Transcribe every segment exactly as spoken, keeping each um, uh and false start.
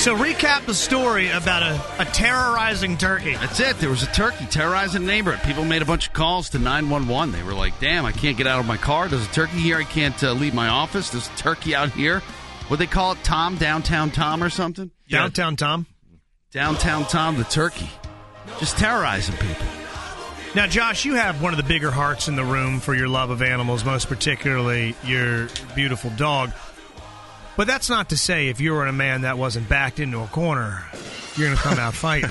So recap the story about a, a terrorizing turkey. That's it. There was a turkey terrorizing a neighborhood. People made a bunch of calls to nine one one. They were like, damn, I can't get out of my car. There's a turkey here. I can't uh, leave my office. There's a turkey out here. What they call it? Tom? Downtown Tom or something? Downtown yeah. Tom? Downtown Tom, the turkey. Just terrorizing people. Now, Josh, you have one of the bigger hearts in the room for your love of animals, most particularly your beautiful dog. But that's not to say if you were a man that wasn't backed into a corner, you're going to come out fighting.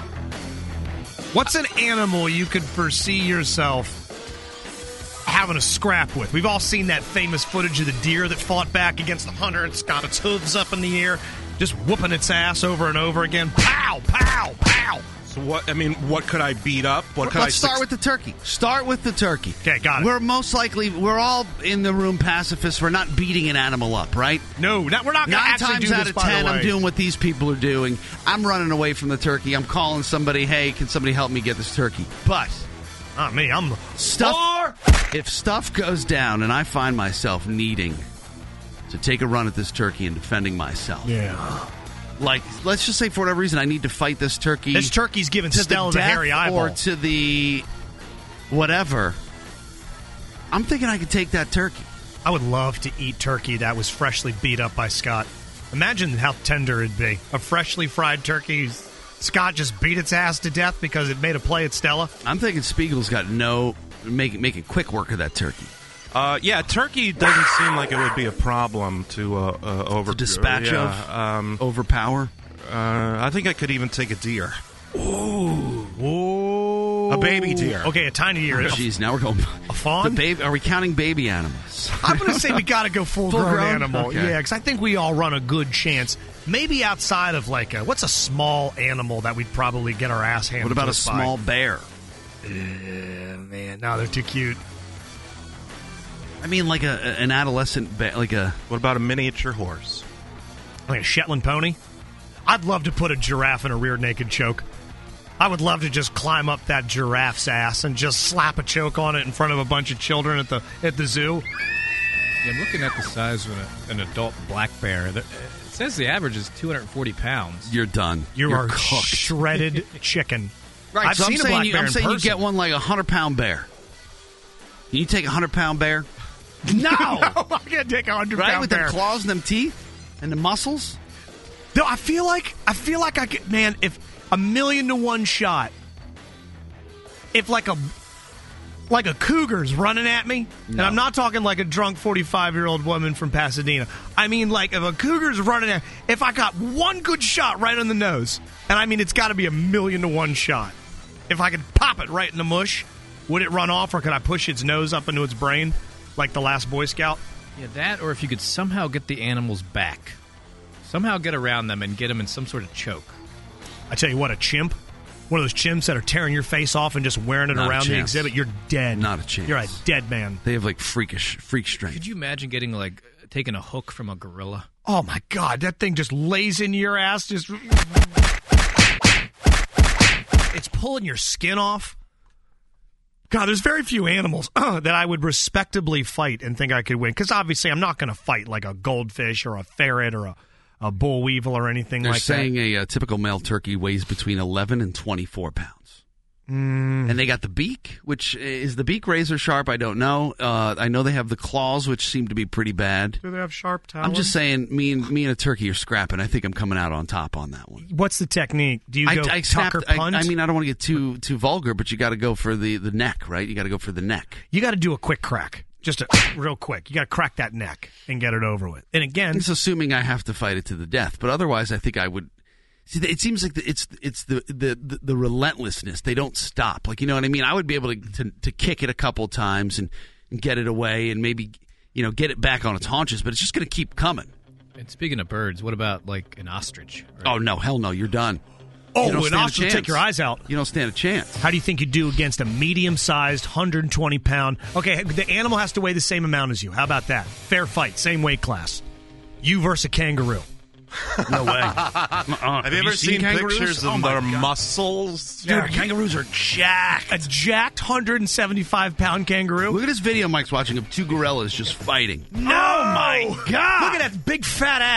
What's an animal you could foresee yourself having a scrap with? We've all seen that famous footage of the deer that fought back against the hunter. It's got its hooves up in the air, just whooping its ass over and over again. Pow, pow, pow. So what, I mean, what could I beat up? What could Let's I start six- with the turkey. Start with the turkey. Okay, got it. We're most likely, we're all in the room pacifists. We're not beating an animal up, right? No, not, we're not going to actually Nine do times out this, of by ten, the way. I'm doing what these people are doing. I'm running away from the turkey. I'm calling somebody, hey, can somebody help me get this turkey? But not me. I'm stuff. Or- if stuff goes down and I find myself needing to take a run at this turkey and defending myself. Yeah. Like, let's just say for whatever reason I need to fight this turkey. This turkey's giving to Stella the the hairy eyeball. Or to the whatever. I'm thinking I could take that turkey. I would love to eat turkey that was freshly beat up by Scott. Imagine how tender it'd be. A freshly fried turkey. Scott just beat its ass to death because it made a play at Stella. I'm thinking Spiegel's got no making making quick work of that turkey. Uh, yeah, turkey doesn't seem like it would be a problem to uh, uh, over to dispatch yeah, of, um, overpower. Uh, I think I could even take a deer. Ooh, Ooh. A baby deer. Okay, a tiny deer. Oh, jeez, now we're going. A fawn? The baby, are we counting baby animals? I'm going to say we got to go full, full grown, grown animal. Okay. Yeah, because I think we all run a good chance. Maybe outside of like a, what's a small animal that we'd probably get our ass handed. What about to a small by? bear? Uh, man, no, they're too cute. I mean, like a an adolescent bear, like a. What about a miniature horse? Like a Shetland pony? I'd love to put a giraffe in a rear naked choke. I would love to just climb up that giraffe's ass and just slap a choke on it in front of a bunch of children at the at the zoo. Yeah, I'm looking at the size of an, an adult black bear. It says the average is two hundred forty pounds. You're done. You You're are cooked. shredded chicken. Right, I've so seen I'm a saying, black you, bear I'm in saying you person. get one like a hundred pound bear. Can you take a hundred pound bear? No, no I can't take a hundred right? pound With bear. them claws and them teeth and the muscles. No, I feel like I feel like I could. Man, if a million to one shot, if like a like a cougar's running at me, no. and I'm not talking like a drunk forty-five year old woman from Pasadena. I mean, like if a cougar's running at, if I got one good shot right on the nose, and I mean it's got to be a million to one shot. If I could pop it right in the mush, would it run off, or could I push its nose up into its brain like the last Boy Scout? Yeah, that, or if you could somehow get the animals back. Somehow get around them and get them in some sort of choke. I tell you what, a chimp, one of those chimps that are tearing your face off and just wearing it Not around the exhibit, you're dead. Not a chance. You're a dead man. They have like freakish, freak strength. Could you imagine getting like taking a hook from a gorilla? Oh my God, that thing just lays in your ass. Just it's pulling your skin off. God, there's very few animals uh, that I would respectably fight and think I could win. Because obviously, I'm not going to fight like a goldfish or a ferret or a, a bull weevil or anything They're like saying that. a, a typical male turkey weighs between eleven and twenty-four pounds. Mm. And they got the beak, which is the beak razor sharp? I don't know. Uh, I know they have the claws, which seem to be pretty bad. Do they have sharp talons? I'm just saying, me and me and a turkey are scrapping. I think I'm coming out on top on that one. What's the technique? Do you go I, I tuck or snapped, punt? I, I mean, I don't want to get too too vulgar, but you got to go for the, the neck, right? You got to go for the neck. You got to do a quick crack. Just a real quick. You got to crack that neck and get it over with. And again, it's assuming I have to fight it to the death, but otherwise, I think I would. See, it seems like the, it's it's the, the, the, the relentlessness. They don't stop. Like, you know what I mean? I would be able to to, to kick it a couple times and, and get it away and maybe, you know, get it back on its haunches, but it's just going to keep coming. And speaking of birds, what about like an ostrich? Or- oh no, hell no, you're done. oh, You don't an stand a ostrich will chance. take your eyes out. You don't stand a chance. How do you think you do against a medium-sized, one hundred twenty pound? Okay, the animal has to weigh the same amount as you. How about that? Fair fight, same weight class. You versus a kangaroo. No way. Uh-uh. Have you ever seen, kangaroos? pictures Oh of my their God. muscles? Dude, Yeah, kangaroos are jacked. A jacked one hundred seventy-five pound kangaroo. Look at this video Mike's watching of two gorillas just fighting. No, my God. Look at that big fat ass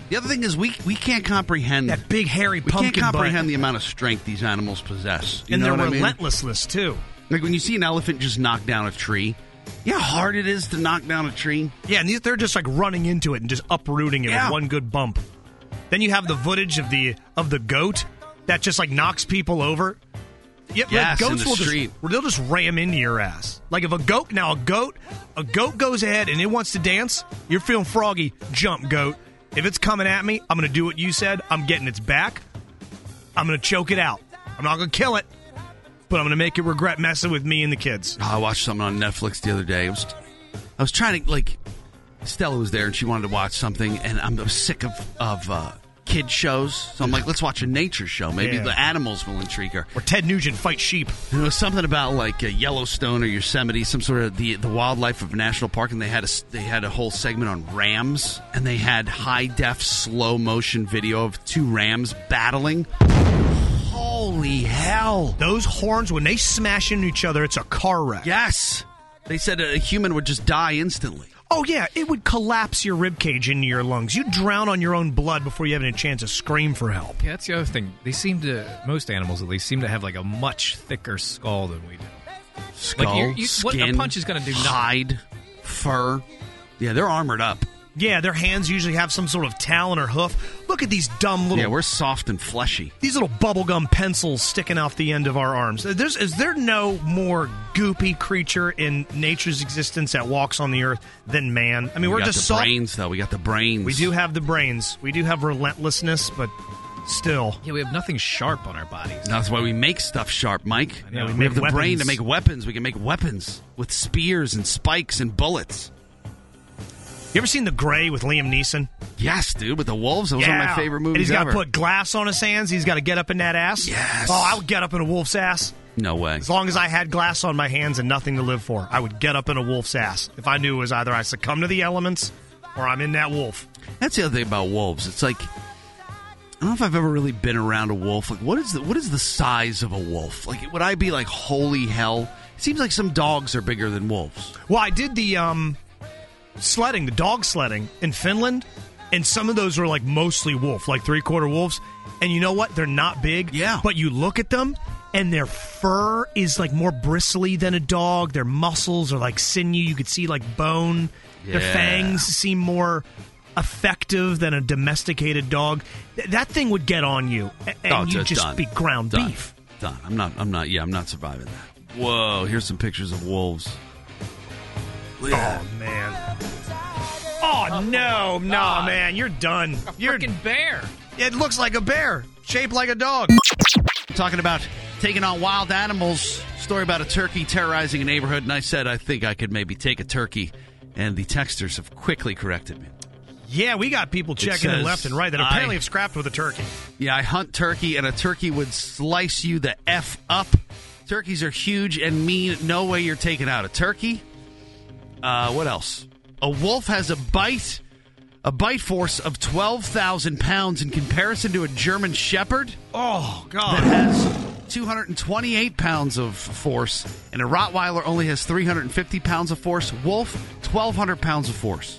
The other thing is we we can't comprehend That big hairy we pumpkin can't comprehend butt. the amount of strength these animals possess. You And know they're what I mean? relentlessness, too. Like when you see an elephant just knock down a tree, you know how hard it is to knock down a tree? Yeah, and these- they're just like running into it and just uprooting it Yeah. with one good bump. Then you have the footage of the of the goat that just like knocks people over. Yep, Yes, like in goats the will street. just they'll just ram into your ass. Like if a goat now a goat a goat goes ahead and it wants to dance, you're feeling froggy, jump goat. If it's coming at me, I'm gonna do what you said. I'm getting its back. I'm gonna choke it out. I'm not gonna kill it, but I'm gonna make it regret messing with me and the kids. Oh, I watched something on Netflix the other day. It was, I was trying to, like, Stella was there and she wanted to watch something, and I'm, I'm sick of, of uh, kid shows. So I'm like, let's watch a nature show. Maybe Yeah. the animals will intrigue her. Or Ted Nugent fight sheep. And it was something about, like, uh, Yellowstone or Yosemite, some sort of the, the wildlife of a national park, and they had, a, s- they had a whole segment on rams, and they had high-def, slow-motion video of two rams battling. Holy hell. Those horns, when they smash into each other, it's a car wreck. Yes. They said a human would just die instantly. Oh, yeah, it would collapse your ribcage into your lungs. You'd drown on your own blood before you have any chance to scream for help. Yeah, that's the other thing. They seem to, most animals at least, seem to have like a much thicker skull than we do. Skull, Like, you- you- what a skin, punch is gonna do nothing. hide, fur. Yeah, they're armored up. Yeah, their hands usually have some sort of talon or hoof. Look at these dumb little Yeah, we're soft and fleshy. these little bubblegum pencils sticking off the end of our arms. There's, is there no more goopy creature in nature's existence that walks on the earth than man? I mean, we we're got just the soft. brains, though. We got the brains. We do have the brains. We do have relentlessness, but still. Yeah, we have nothing sharp on our bodies. That's why we make stuff sharp, Mike. Yeah, we we make have the brain weapons. to make weapons. We can make weapons with spears and spikes and bullets. You ever seen The Gray with Liam Neeson? Yes, dude, with the wolves. Those are my favorite movies And he's got ever. to put glass on his hands. He's got to get up in that ass. Yes. Oh, I would get up in a wolf's ass. No way. As long as I had glass on my hands and nothing to live for, I would get up in a wolf's ass. If I knew it was either I succumb to the elements or I'm in that wolf. That's the other thing about wolves. It's like, I don't know if I've ever really been around a wolf. Like, what is the what is the size of a wolf? Like, would I be like, holy hell? It seems like some dogs are bigger than wolves. Well, I did the um, sledding, the dog sledding in Finland, and some of those were like mostly wolf, like three-quarter wolves. And you know what? They're not big. Yeah. But you look at them, and their fur is like more bristly than a dog. Their muscles are like sinew. You could see like bone. Their Yeah. fangs seem more effective than a domesticated dog. Th- that thing would get on you, a- and Oh, you'd it's just done. be ground Done. beef. Done. I'm not. I'm not. Yeah, I'm not surviving that. Whoa! Here's some pictures of wolves. Look at Oh, man. Oh, no, no, man. You're done. You're Freaking bear. It looks like a bear, shaped like a dog. Talking about taking on wild animals. Story about a turkey terrorizing a neighborhood, and I said I think I could maybe take a turkey, and the texters have quickly corrected me. Yeah, we got people checking in says, left and right that I- apparently have scrapped with a turkey. Yeah, I hunt turkey, and a turkey would slice you the F up. Turkeys are huge and mean. No way you're taking out a turkey. Uh, what else? A wolf has a bite, a bite force of twelve thousand pounds in comparison to a German Shepherd Oh, that God. has two hundred twenty-eight pounds of force, and a Rottweiler only has three hundred fifty pounds of force. Wolf, twelve hundred pounds of force.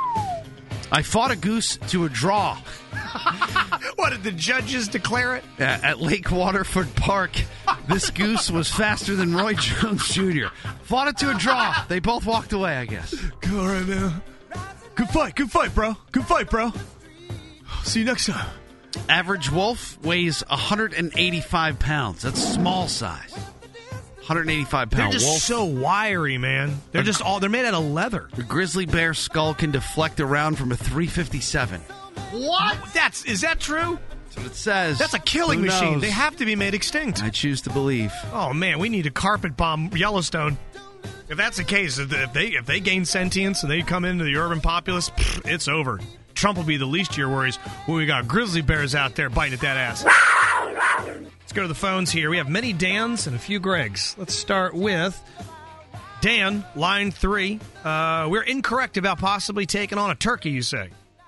I fought a goose to a draw What, did the judges declare it? uh, at Lake Waterford Park. This goose was faster than Roy Jones Junior Fought it to a draw. They both walked away, I guess. All right, man. Good fight, good fight, bro. Good fight, bro. See you next time. Average wolf weighs one hundred eighty-five pounds. That's small size. one hundred eighty-five They're pound just wolf. so wiry, man. They're just all, they're made out of leather. The grizzly bear skull can deflect around from a three fifty-seven. What? That's, is that true? That's what it says. That's a killing Who machine. knows? They have to be made extinct. I choose to believe. Oh man, we need to carpet bomb Yellowstone. If that's the case, if they if they gain sentience and they come into the urban populace, pfft, it's over. Trump will be the least of your worries when we got grizzly bears out there biting at that ass. Let's go to the phones here. We have many Dans and a few Gregs. Let's start with Dan, line three. Uh, we're incorrect about possibly taking on a turkey, you say.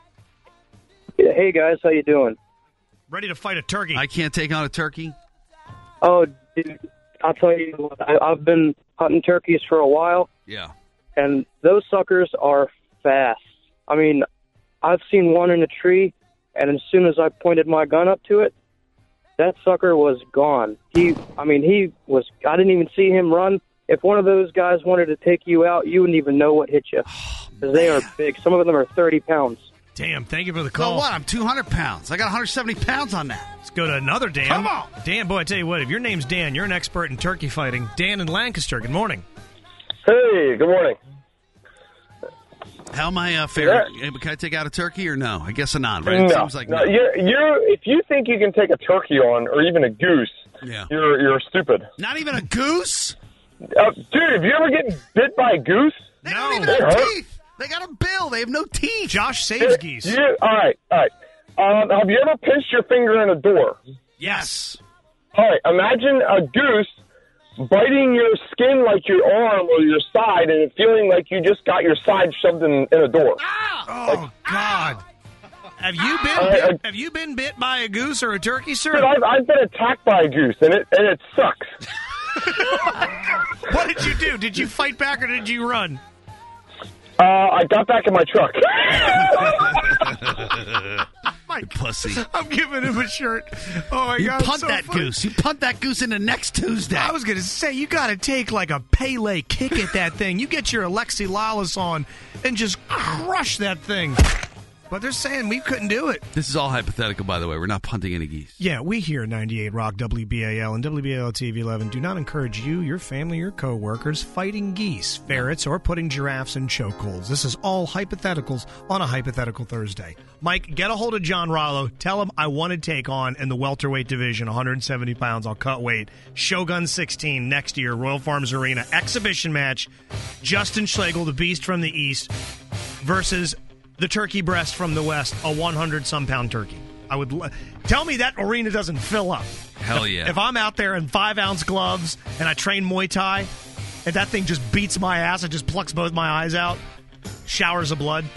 Yeah, hey guys, how you doing? Ready to fight a turkey. I can't take on a turkey. Oh, dude, I'll tell you what, I, I've been hunting turkeys for a while, Yeah. and those suckers are fast. I mean, I've seen one in a tree and as soon as I pointed my gun up to it, that sucker was gone. He, I mean, he was, I didn't even see him run. If one of those guys wanted to take you out, you wouldn't even know what hit you. Because they are big. Some of them are thirty pounds. Damn, thank you for the So call. what? I'm two hundred pounds. I got one hundred seventy pounds on that. Let's go to another Dan. Come on. Dan, boy, I tell you what, if your name's Dan, you're an expert in turkey fighting. Dan in Lancaster, good morning. Hey, good morning. How am I uh, fair? Can I take out a turkey or no? I guess a not, right? It no, seems like no. no. You're, you're, if you think you can take a turkey on, or even a goose, Yeah. you're you're stupid. Not even a goose? Uh, dude, have you ever get bit by a goose? They No. don't even It have hurts. teeth. They got a bill. They have no teeth. Josh saves geese. You, all right, all right. Um, have you ever pinched your finger in a door? Yes. All right, imagine a goose biting your skin like your arm or your side and feeling like you just got your side shoved in, in a door. Oh, God. Have you been Uh, bit, uh, have you been bit by a goose or a turkey, sir? Dude, I've, I've been attacked by a goose, and it and it sucks. What did you do? Did you fight back or did you run? Uh, I got back in my truck. Mike, Pussy. I'm giving him a shirt. Oh, my You God. punt so that funny. goose. You punt that goose into next Tuesday. I was going to say, you got to take like a Pele kick at that thing. You get your Alexi Lalas on and just crush that thing. But they're saying we couldn't do it. This is all hypothetical, by the way. We're not punting any geese. Yeah, we here at ninety-eight Rock, W B A L, and W B A L T V eleven do not encourage you, your family, your coworkers fighting geese, ferrets, or putting giraffes in chokeholds. This is all hypotheticals on a hypothetical Thursday. Mike, get a hold of John Rollo. Tell him I want to take on in the welterweight division, one hundred seventy pounds. I'll cut weight. Shogun sixteen next year, Royal Farms Arena exhibition match. Justin Schlegel, the beast from the east, versus the turkey breast from the west, a one hundred some pound turkey. I would l- tell me that arena doesn't fill up. Hell yeah. If I'm out there in five ounce gloves and I train Muay Thai, and that thing just beats my ass, it just plucks both my eyes out, showers of blood.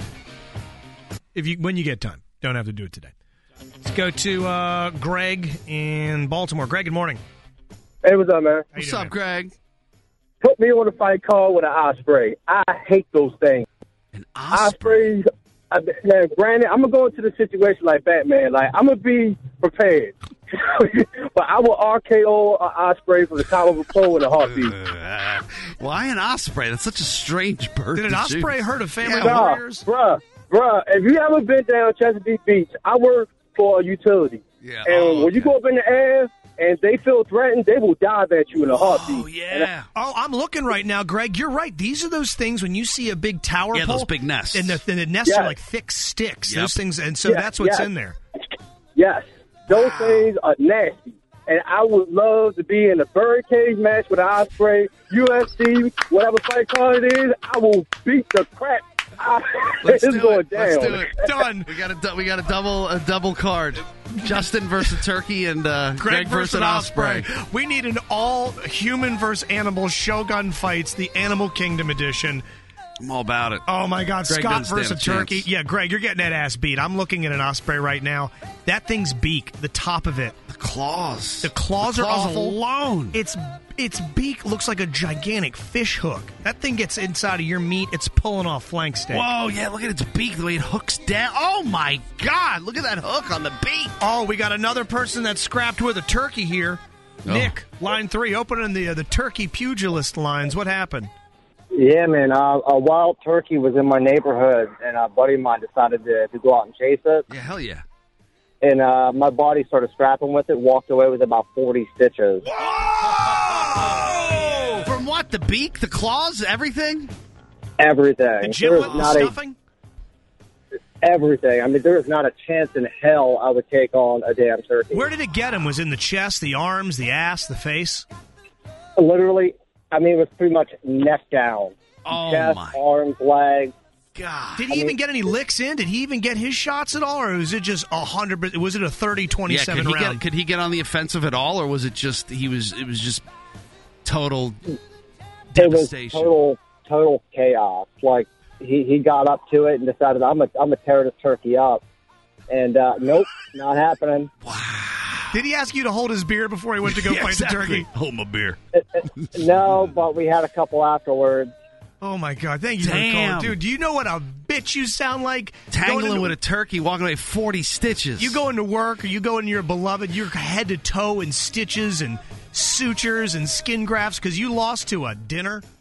If you when you get time, don't have to do it today. Let's go to uh, Greg in Baltimore. Greg, good morning. Hey, what's up, man? How you What's doing, up, man? Greg? Put me on a fight call with an osprey. I hate those things. An osprey. Ospreys. I, now, granted, I'm gonna go into the situation like Batman. Like I'm gonna be prepared, but I will R K O an osprey from the top of a pole in a heartbeat. Why an osprey? That's such a strange bird. Did an to osprey choose. hurt a family Yeah, of Bruh, warriors? bruh, bruh. If you ever been down Chesapeake Beach, I work for a utility, Yeah. and Oh, when you okay. go up in the air and they feel threatened, they will dive at you in a heartbeat. Oh, yeah. Oh, I'm looking right now, Greg. You're right. These are those things when you see a big tower Yeah, pole. those big nests. And the, and the nests Yes. are like thick sticks. Yep. Those things, and so Yeah, that's what's yes. in there. Yes, those things are nasty. And I would love to be in a birdcage match with an osprey, U F C, whatever fight card it is. I will beat the crap. I, Let's it's do going it. down. Let's do it. Done. We got a du- we got a double a double card. Justin versus turkey and uh, Greg, versus an osprey. We need an all human versus animal Shogun fights, the Animal Kingdom edition. I'm all about it. Oh my God, Greg Scott doesn't stand versus a a turkey. chance. Yeah, Greg, you're getting that ass beat. I'm looking at an osprey right now. That thing's beak, the top of it. The claws. The claws, The are claws awful. alone. Its its beak looks like a gigantic fish hook. That thing gets inside of your meat. It's pulling off flank steak. Whoa, yeah, look at its beak, the way it hooks down. Oh, my God, look at that hook on the beak. Oh, we got another person that's scrapped with a turkey here. Oh. Nick, line three, opening the uh, the turkey pugilist lines. What happened? Yeah, man. Uh, a wild turkey was in my neighborhood, and a buddy of mine decided to, to go out and chase it. Yeah, hell yeah. And uh, my body started scrapping with it, walked away with about forty stitches. Oh! From what? The beak, the claws, everything? Everything. The There is giblet not a, stuffing? everything. I mean, there is not a chance in hell I would take on a damn turkey. Where did it get him? Was it in the chest, the arms, the ass, the face? Literally, I mean, it was pretty much neck down. Oh, Chest, my arms, legs. God. Did he even get any licks in? Did he even get his shots at all, or was it just a hundred? Was it a thirty Yeah, twenty-seven could he, round? get, could he get on the offensive at all, or was it just, he was, it was just total It was devastation? total, total chaos. Like, he, he got up to it and decided, I'm a, I'm a tear this turkey up. And, uh, nope, not happening. Did he ask you to hold his beer before he went to go Yeah, fight exactly. the turkey? Hold my beer. No, but we had a couple afterwards. Oh, my God. Thank you for Damn. calling. Dude, do you know what a bitch you sound like? Tangling Going into- with a turkey, walking away forty stitches. You go into work or you go into your beloved, you're head to toe in stitches and sutures and skin grafts because you lost to a dinner.